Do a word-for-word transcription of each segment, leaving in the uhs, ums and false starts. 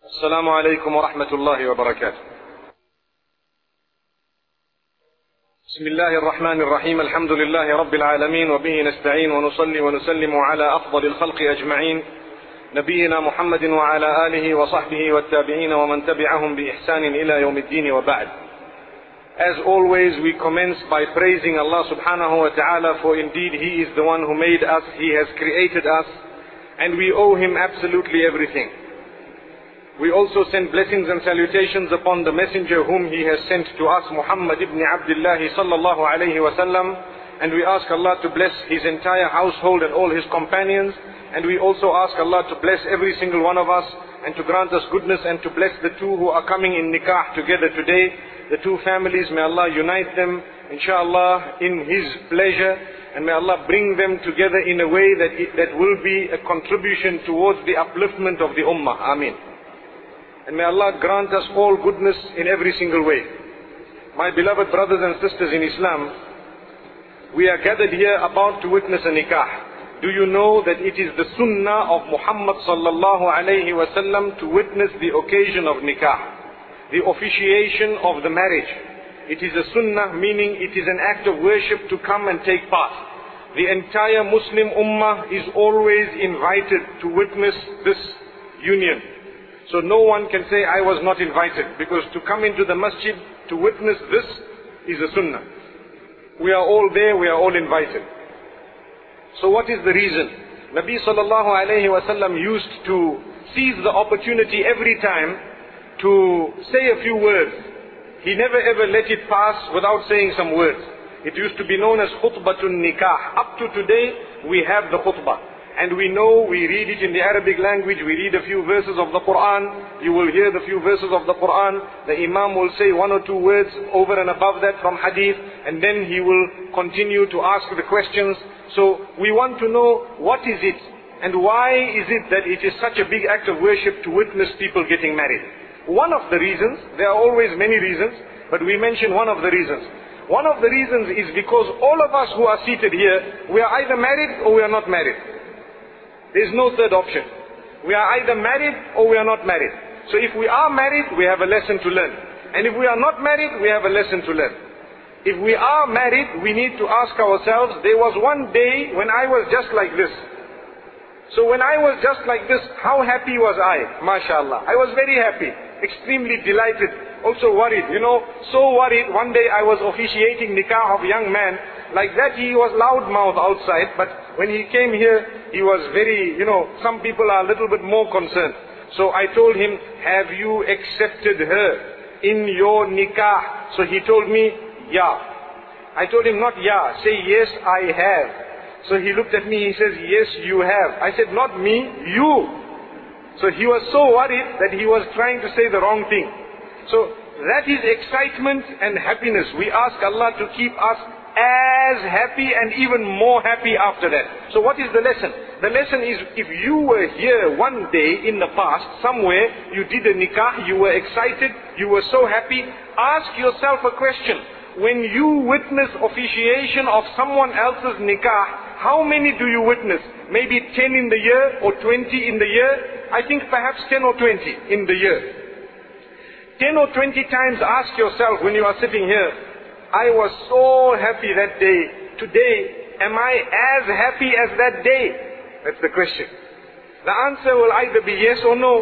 السلام عليكم ورحمة الله وبركاته. بسم الله الرحمن الرحيم. الحمد لله رب العالمين، وبه نستعين ونصلي ونسلم على أفضل الخلق أجمعين، نبينا محمد وعلى آله وصحبه والتابعين ومن تبعهم بإحسان إلى يوم الدين وبعد. As always, we commence by praising Allah subhanahu wa ta'ala, for indeed He is the one who made us, He has created us, and we owe Him absolutely everything. We also send blessings and salutations upon the messenger whom He has sent to us, Muhammad ibn Abdullah sallallahu alayhi wa sallam, and we ask Allah to bless his entire household and all his companions, and we also ask Allah to bless every single one of us and to grant us goodness, and to bless the two who are coming in nikah together today, the two families. May Allah unite them, inshallah, in His pleasure, and may Allah bring them together in a way that, it, that will be a contribution towards the upliftment of the ummah. Ameen. And may Allah grant us all goodness in every single way. My beloved brothers and sisters in Islam, we are gathered here about to witness a nikah. Do you know that it is the sunnah of Muhammad sallallahu alayhi wa sallam to witness the occasion of nikah, the officiation of the marriage? It is a sunnah, meaning it is an act of worship to come and take part. The entire Muslim ummah is always invited to witness this union. So no one can say, I was not invited, because to come into the masjid to witness this is a sunnah. We are all there, we are all invited. So what is the reason? Nabi sallallahu alayhi wa sallam used to seize the opportunity every time to say a few words. He never ever let it pass without saying some words. It used to be known as khutbatun nikah. Up to today, we have the khutbah. And we know, we read it in the Arabic language, we read a few verses of the Quran, you will hear the few verses of the Quran, the Imam will say one or two words over and above that from hadith, and then he will continue to ask the questions. So we want to know, what is it, and why is it that it is such a big act of worship to witness people getting married? One of the reasons, there are always many reasons, but we mention one of the reasons. One of the reasons is because all of us who are seated here, we are either married or we are not married. There is no third option. We are either married or we are not married. So if we are married, we have a lesson to learn. And if we are not married, we have a lesson to learn. If we are married, we need to ask ourselves, there was one day when I was just like this. So when I was just like this, how happy was I? MashaAllah. I was very happy, extremely delighted, also worried. You know, so worried. One day I was officiating nikah of a young man. Like that, he was loudmouth outside, but when he came here, he was very, you know, some people are a little bit more concerned. So I told him, have you accepted her in your nikah? So he told me, yeah. I told him, not yeah, say yes, I have. So he looked at me, he says, yes, you have. I said, not me, you. So he was so worried that he was trying to say the wrong thing. So that is excitement and happiness. We ask Allah to keep us as happy and even more happy after that. So what is the lesson? The lesson is, if you were here one day in the past, somewhere, you did a nikah, you were excited, you were so happy, ask yourself a question. When you witness officiation of someone else's nikah, how many do you witness? Maybe ten in the year or twenty in the year? I think perhaps ten or twenty in the year. ten or twenty times ask yourself when you are sitting here, I was so happy that day. Today, am I as happy as that day? That's the question. The answer will either be yes or no.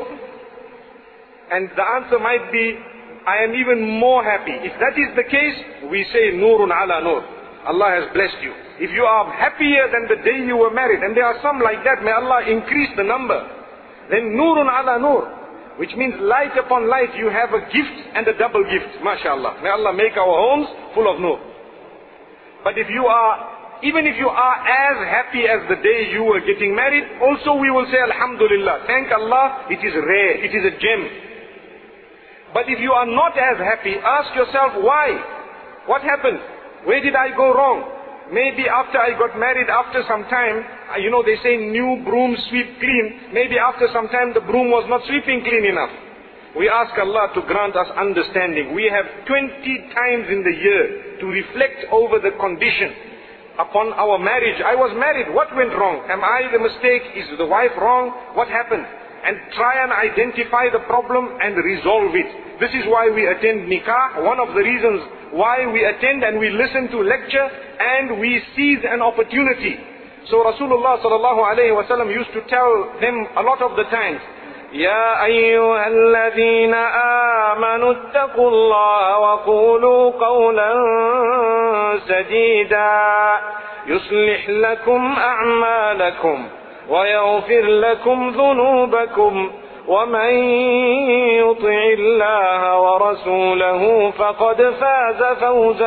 And the answer might be, I am even more happy. If that is the case, we say, Nurun ala nur. Allah has blessed you. If you are happier than the day you were married, and there are some like that, may Allah increase the number. Then Nurun ala nur. Which means light upon light, you have a gift and a double gift. MashaAllah. May Allah make our homes full of nur. But if you are, even if you are as happy as the day you were getting married, also we will say Alhamdulillah. Thank Allah, it is rare, it is a gem. But if you are not as happy, ask yourself why? What happened? Where did I go wrong? Maybe after I got married, after some time, you know, they say new broom sweep clean. Maybe after some time the broom was not sweeping clean enough. We ask Allah to grant us understanding. We have twenty times in the year to reflect over the condition upon our marriage. I was married. What went wrong? Am I the mistake? Is the wife wrong? What happened? and try and identify the problem and resolve it. This is why we attend nikah, one of the reasons why we attend and we listen to lecture and we seize an opportunity. So Rasulullah sallallahu alayhi wa sallam used to tell them a lot of the times, يا أيها الذين آمنوا اتقوا الله وقولوا قولا سديدا يصلح لكم أعمالكم ويغفر لكم ذنوبكم ومن يطع الله ورسوله فقد فاز فوزا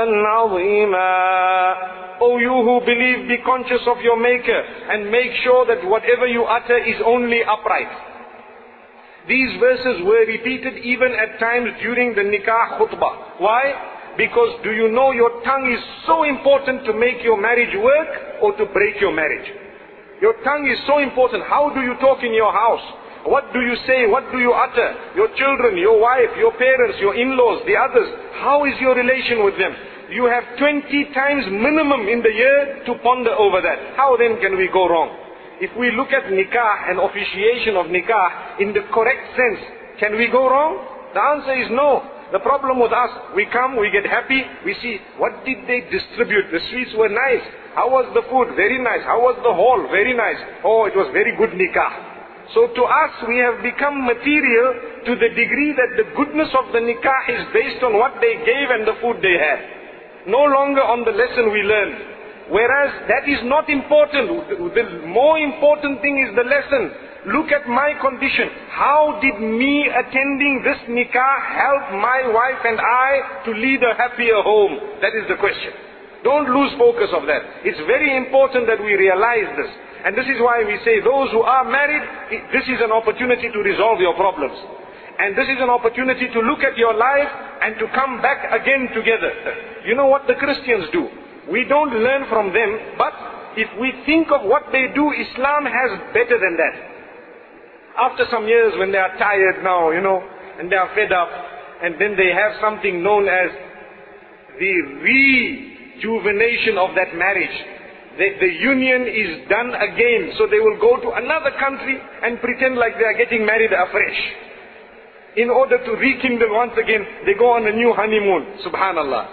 عظيما. O you who believe, be conscious of your Maker and make sure that whatever you utter is only upright. These verses were repeated even at times during the nikah khutbah. Why? Because do you know your tongue is so important to make your marriage work or to break your marriage? Your tongue is so important. How do you talk in your house? What do you say? What do you utter? Your children, your wife, your parents, your in-laws, the others. How is your relation with them? You have twenty times minimum in the year to ponder over that. How then can we go wrong? If we look at nikah and officiation of nikah in the correct sense, can we go wrong? The answer is no. The problem with us, we come, we get happy, we see, what did they distribute? The sweets were nice. How was the food? Very nice. How was the hall? Very nice. Oh, it was very good nikah. So to us, we have become material to the degree that the goodness of the nikah is based on what they gave and the food they had. No longer on the lesson we learned. Whereas that is not important. The more important thing is the lesson. Look at my condition. How did me attending this nikah help my wife and I to lead a happier home? That is the question. Don't lose focus of that. It's very important that we realize this. And this is why we say those who are married, this is an opportunity to resolve your problems. And this is an opportunity to look at your life and to come back again together. You know what the Christians do? We don't learn from them, but if we think of what they do, Islam has better than that. After some years when they are tired now, you know, and they are fed up, and then they have something known as the rejuvenation of that marriage. The, the union is done again, so they will go to another country and pretend like they are getting married afresh. In order to rekindle once again, they go on a new honeymoon. Subhanallah.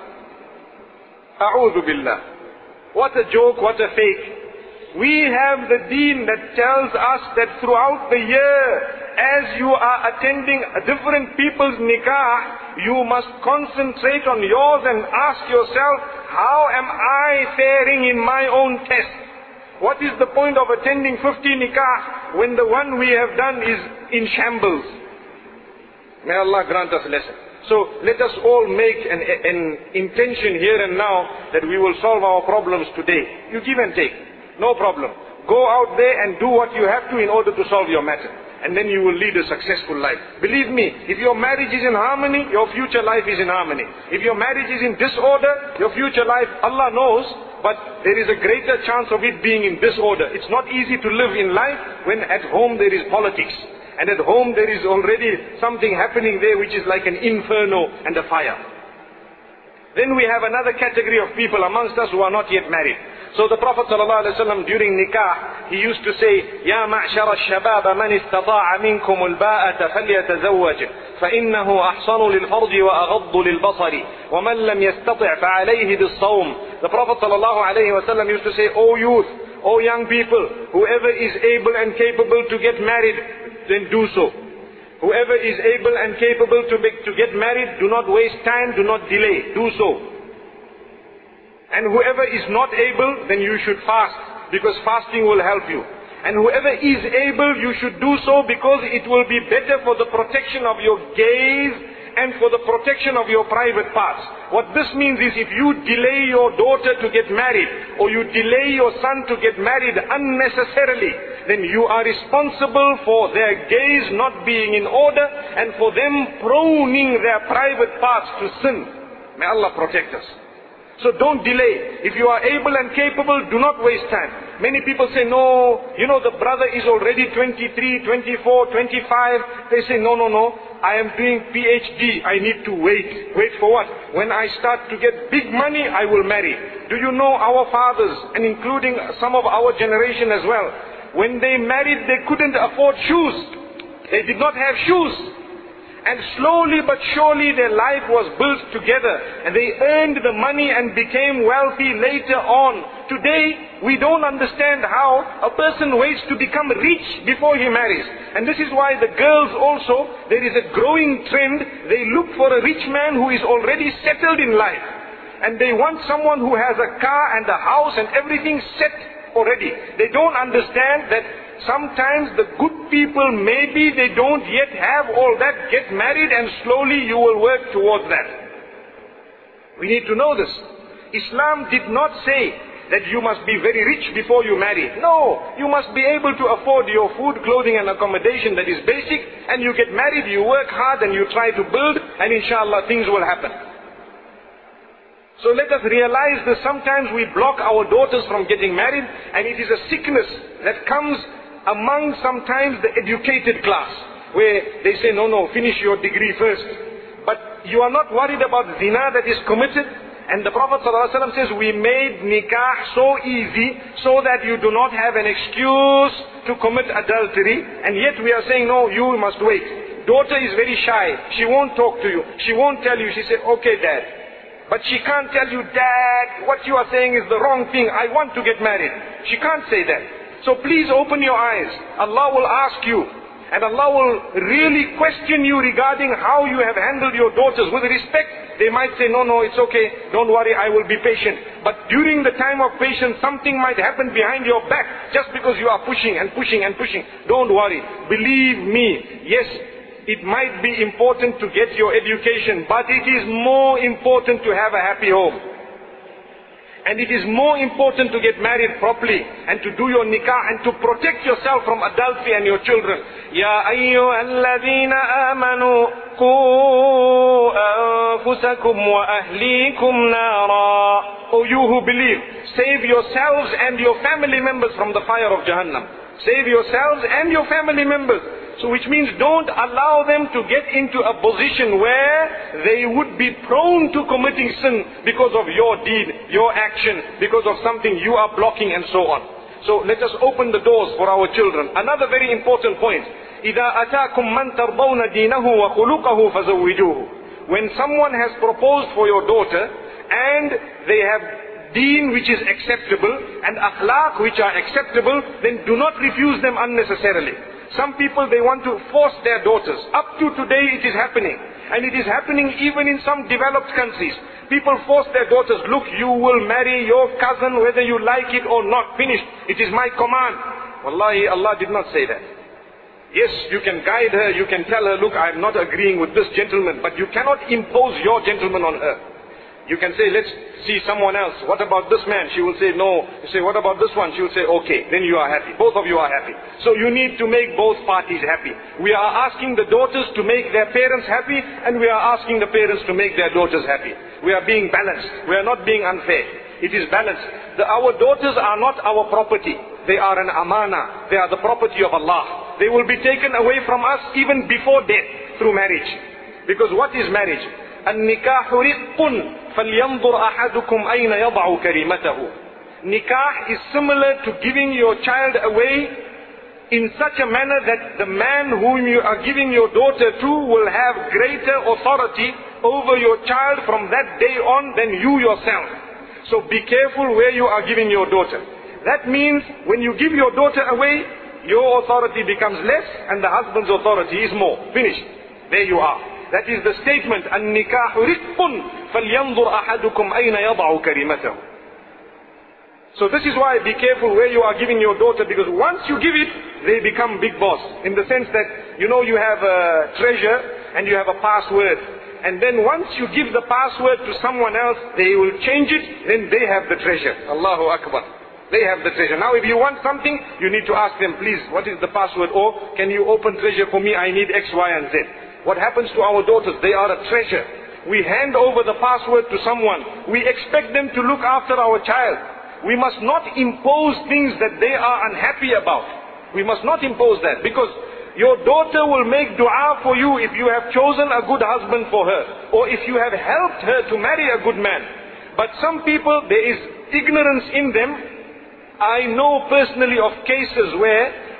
A'udhu billah. What a joke, what a fake. We have the deen that tells us that throughout the year, as you are attending different people's nikah, you must concentrate on yours and ask yourself, how am I faring in my own test? What is the point of attending fifty nikah when the one we have done is in shambles? May Allah grant us lesson. So let us all make an, an intention here and now that we will solve our problems today. You give and take. No problem. Go out there and do what you have to in order to solve your matter. And then you will lead a successful life. Believe me, if your marriage is in harmony, your future life is in harmony. If your marriage is in disorder, your future life, Allah knows, but there is a greater chance of it being in disorder. It's not easy to live in life when at home there is politics. And at home there is already something happening there which is like an inferno and a fire. Then we have another category of people amongst us who are not yet married. So the Prophet ﷺ during nikah, he used to say, يَا مَعْشَرَ الشَّبَابَ مَنِ اسْتَطَاعَ مِنْكُمُ الْبَاءَةَ فَلْيَتَزَوَّجْ فَإِنَّهُ أَحْصَنُ لِلْفَرْجِ وَأَغَضُّ لِلْبَصَرِ وَمَنْ لَمْ يَسْتَطِعْ فَعَلَيْهِ بِالصَّوْمِ. The Prophet ﷺ used to say, O youth, O young people, whoever is able and capable to get married, then do so. Whoever is able and capable to, make, to get married, do not waste time, do not delay, do so. And whoever is not able, then you should fast, because fasting will help you. And whoever is able, you should do so because it will be better for the protection of your gaze and for the protection of your private parts. What this means is if you delay your daughter to get married, or you delay your son to get married unnecessarily, then you are responsible for their gaze not being in order and for them proning their private parts to sin. May Allah protect us. So don't delay. If you are able and capable, do not waste time. Many people say, no, you know, the brother is already twenty-three, twenty-four, twenty-five. They say, no, no, no, I am doing P H D. I need to wait. Wait for what? When I start to get big money, I will marry. Do you know our fathers, and including some of our generation as well, when they married, they couldn't afford shoes. They did not have shoes. And slowly but surely their life was built together. And they earned the money and became wealthy later on. Today, we don't understand how a person waits to become rich before he marries. And this is why the girls also, there is a growing trend. They look for a rich man who is already settled in life. And they want someone who has a car and a house and everything set already. They don't understand that sometimes the good people, maybe they don't yet have all that. Get married and slowly you will work towards that. We need to know this. Islam did not say that you must be very rich before you marry. No, you must be able to afford your food, clothing and accommodation that is basic, and you get married, you work hard and you try to build, and inshallah things will happen. So let us realize that sometimes we block our daughters from getting married, and it is a sickness that comes among sometimes the educated class, where they say, no, no, finish your degree first. But you are not worried about zina that is committed. And the Prophet ﷺ says, we made nikah so easy so that you do not have an excuse to commit adultery. And yet we are saying, no, you must wait. Daughter is very shy. She won't talk to you. She won't tell you. She said, okay, Dad. But she can't tell you, Dad, what you are saying is the wrong thing. I want to get married. She can't say that. So please open your eyes. Allah will ask you. And Allah will really question you regarding how you have handled your daughters. With respect, they might say, no, no, it's okay. Don't worry, I will be patient. But during the time of patience, something might happen behind your back. Just because you are pushing and pushing and pushing. Don't worry. Believe me. Yes, it might be important to get your education. But it is more important to have a happy home. And it is more important to get married properly and to do your nikah and to protect yourself from adultery and your children. Ya ayyuhalladhina amanu qu anfusakum wa ahlikum nara. O you who believe, save yourselves and your family members from the fire of Jahannam. Save yourselves and your family members. So which means don't allow them to get into a position where they would be prone to committing sin because of your deed, your action, because of something you are blocking and so on. So let us open the doors for our children. Another very important point. إِذَا أَتَاكُمْ مَنْ تَرْضَوْنَ دِينَهُ وَخُلُقَهُ فَزَوِّجُوهُ. When someone has proposed for your daughter and they have deen which is acceptable and akhlaq which are acceptable, then do not refuse them unnecessarily. Some people, they want to force their daughters. Up to today it is happening. And it is happening even in some developed countries. People force their daughters, look, you will marry your cousin whether you like it or not. Finished. It is my command. Wallahi, Allah did not say that. Yes, you can guide her, you can tell her, look, I am not agreeing with this gentleman. But you cannot impose your gentleman on her. You can say, let's see someone else. What about this man? She will say, no. You say, what about this one? She will say, okay. Then you are happy. Both of you are happy. So you need to make both parties happy. We are asking the daughters to make their parents happy, and we are asking the parents to make their daughters happy. We are being balanced. We are not being unfair. It is balanced. The, our daughters are not our property. They are an amana. They are the property of Allah. They will be taken away from us even before death through marriage. Because what is marriage? النكاح رق فلينظر أحدكم أين يضع كريمته. Nikah is similar to giving your child away in such a manner that the man whom you are giving your daughter to will have greater authority over your child from that day on than you yourself. So be careful where you are giving your daughter. That means when you give your daughter away, your authority becomes less and the husband's authority is more. Finished. There you are. That is the statement. النكاح رق فلينظر أحدكم أين يضع كريمته. So this is why be careful where you are giving your daughter, because once you give it, they become big boss. In the sense that, you know, you have a treasure and you have a password. And then once you give the password to someone else, they will change it, then they have the treasure. Allahu Akbar. They have the treasure. Now if you want something, you need to ask them, please, what is the password? Or can you open treasure for me? I need X, Y and Z. What happens to our daughters? They are a treasure. We hand over the password to someone. We expect them to look after our child. We must not impose things that they are unhappy about. We must not impose that, because your daughter will make dua for you if you have chosen a good husband for her, or if you have helped her to marry a good man. But some people, there is ignorance in them. I know personally of cases where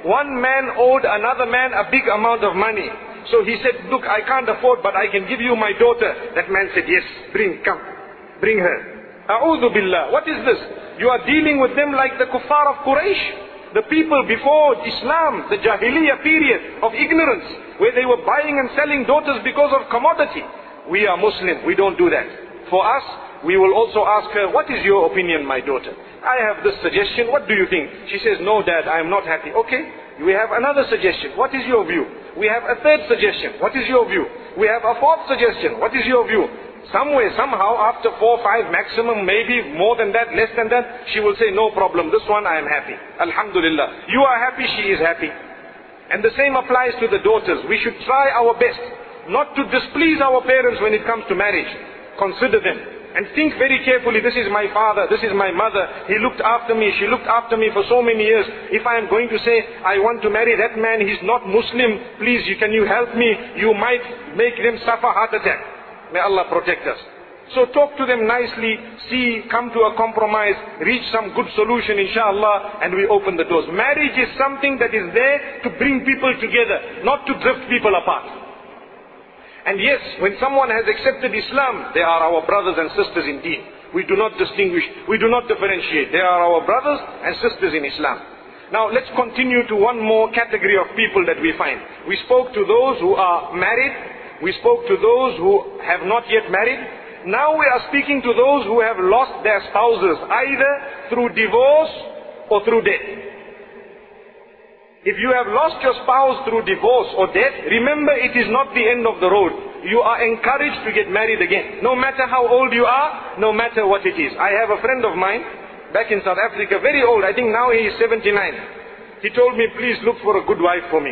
One man owed another man a big amount of money. So he said, look, I can't afford, but I can give you my daughter. That man said, yes, bring, come, bring her. A'udhu billah. What is this? You are dealing with them like the kuffar of Quraysh. The people before Islam, the Jahiliyyah period of ignorance, where they were buying and selling daughters because of commodity. We are Muslim, we don't do that. For us, we will also ask her, what is your opinion, my daughter? I have this suggestion, what do you think? She says, no dad, I am not happy. Okay, we have another suggestion, what is your view? We have a third suggestion, what is your view? We have a fourth suggestion, what is your view? Somewhere, somehow, after four, five, maximum, maybe more than that, less than that, she will say, no problem, this one I am happy. Alhamdulillah. You are happy, she is happy. And the same applies to the daughters. We should try our best not to displease our parents when it comes to marriage. Consider them. And think very carefully, this is my father, this is my mother, he looked after me, she looked after me for so many years. If I am going to say, I want to marry that man, he's not Muslim, please, you, can you help me? You might make them suffer heart attack. May Allah protect us. So talk to them nicely, see, come to a compromise, reach some good solution inshallah, and we open the doors. Marriage is something that is there to bring people together, not to drift people apart. And yes, when someone has accepted Islam, they are our brothers and sisters in deen. We do not distinguish, we do not differentiate. They are our brothers and sisters in Islam. Now let's continue to one more category of people that we find. We spoke to those who are married. We spoke to those who have not yet married. Now we are speaking to those who have lost their spouses, either through divorce or through death. If you have lost your spouse through divorce or death, remember it is not the end of the road. You are encouraged to get married again. No matter how old you are, no matter what it is. I have a friend of mine back in South Africa, very old, I think now he is seventy-nine. He told me, please look for a good wife for me.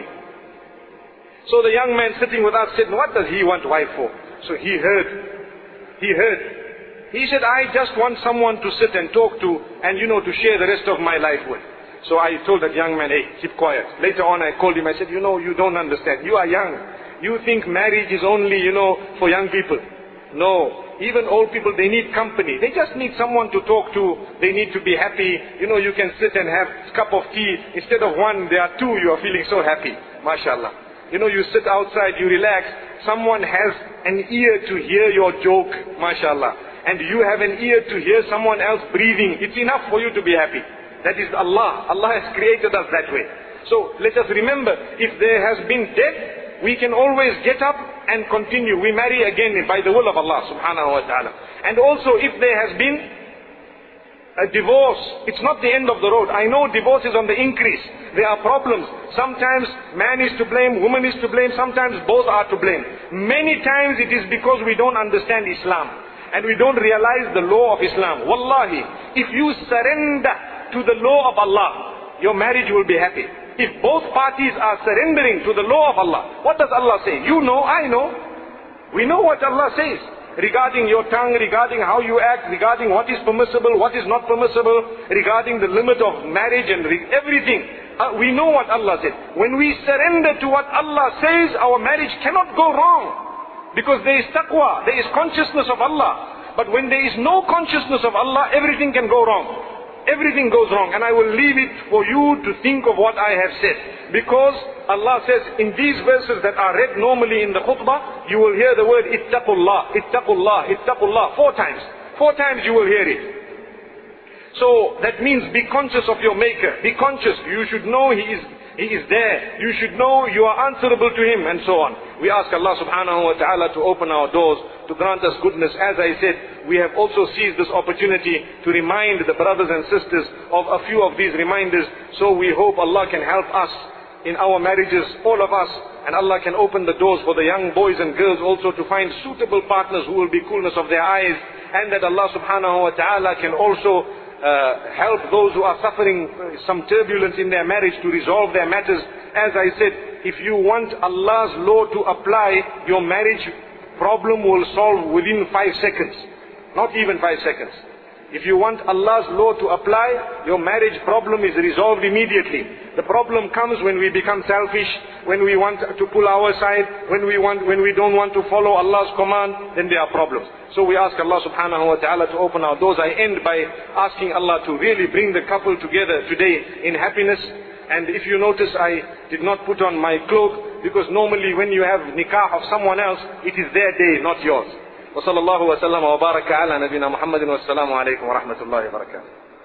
So the young man sitting with us said, what does he want wife for? So he heard. He heard. He said, I just want someone to sit and talk to and, you know, to share the rest of my life with. So I told that young man, hey, keep quiet. Later on I called him, I said, you know, you don't understand. You are young. You think marriage is only, you know, for young people. No. Even old people, they need company. They just need someone to talk to. They need to be happy. You know, you can sit and have a cup of tea. Instead of one, there are two. You are feeling so happy. MashaAllah. You know, you sit outside, you relax. Someone has an ear to hear your joke. MashaAllah. And you have an ear to hear someone else breathing. It's enough for you to be happy. That is Allah. Allah has created us that way. So let us remember, if there has been death, we can always get up and continue. We marry again by the will of Allah subhanahu wa ta'ala. And also if there has been a divorce, it's not the end of the road. I know divorce is on the increase. There are problems. Sometimes man is to blame, woman is to blame, sometimes both are to blame. Many times it is because we don't understand Islam. And we don't realize the law of Islam. Wallahi, if you surrender to the law of Allah, your marriage will be happy. If both parties are surrendering to the law of Allah, what does Allah say? You know, I know. We know what Allah says regarding your tongue, regarding how you act, regarding what is permissible, what is not permissible, regarding the limit of marriage and everything. Uh, we know what Allah said. When we surrender to what Allah says, our marriage cannot go wrong. Because there is taqwa, there is consciousness of Allah. But when there is no consciousness of Allah, everything can go wrong. Everything goes wrong, and I will leave it for you to think of what I have said. Because Allah says in these verses that are read normally in the khutbah, you will hear the word ittaqullah, ittaqullah, ittaqullah four times. Four times you will hear it. So that means be conscious of your Maker. Be conscious. You should know He is He is there. You should know you are answerable to Him, and so on. We ask Allah subhanahu wa ta'ala to open our doors, to grant us goodness. As I said, we have also seized this opportunity to remind the brothers and sisters of a few of these reminders. So we hope Allah can help us in our marriages, all of us, and Allah can open the doors for the young boys and girls also to find suitable partners who will be coolness of their eyes, and that Allah subhanahu wa ta'ala can also Uh, help those who are suffering some turbulence in their marriage to resolve their matters. As I said, if you want Allah's law to apply, your marriage problem will solve within five seconds. Not even five seconds. If you want Allah's law to apply, your marriage problem is resolved immediately. The problem comes when we become selfish, when we want to pull our side, when we want, when we don't want to follow Allah's command, then there are problems. So we ask Allah subhanahu wa ta'ala to open our doors. I end by asking Allah to really bring the couple together today in happiness. And if you notice, I did not put on my cloak, because normally when you have nikah of someone else, it is their day, not yours. وصلى الله وسلم وبارك على نبينا محمد والسلام عليكم ورحمة الله وبركاته.